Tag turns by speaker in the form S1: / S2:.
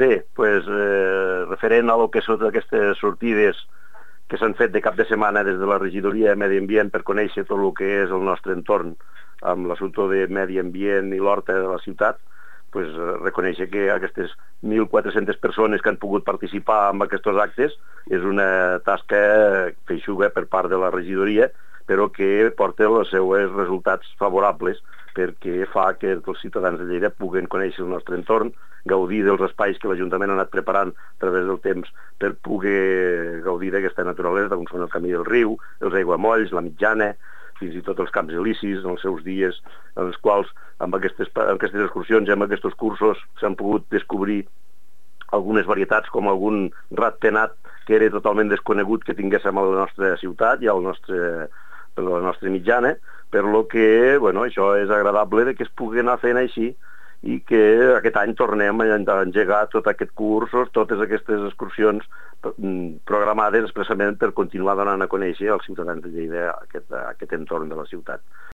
S1: Bé, referent a lo que són aquestes sortides que s'han fet de cap de setmana des de la regidoria de Medi Ambient per conèixer tot el que és el nostre entorn amb l'assumpte de medi ambient i l'horta de la ciutat, reconèixer que aquestes 1.400 persones que han pogut participar en aquests actes és una tasca feixuga per part de la regidoria, però que porta els seus resultats favorables perquè fa que els ciutadans de Lleida puguen conèixer el nostre entorn, gaudir dels espais que l'Ajuntament ha anat preparant a través del temps per poder gaudir d'aquesta naturalesa, com són el camí del riu, els aiguamolls, la mitjana, fins i tot els camps elisis, en els seus dies, en els quals amb aquestes excursions i amb aquests cursos s'han pogut descobrir algunes varietats, com algun ratpenat que era totalment desconegut que tinguéssim a la nostra ciutat i a la nostra mitjana, per lo que això és agradable que es pugui anar fent així i que aquest any tornem a engegar tot aquest cursos, totes aquestes excursions programades expressament per continuar donant a conèixer als ciutadans de Lleida aquest entorn de la ciutat.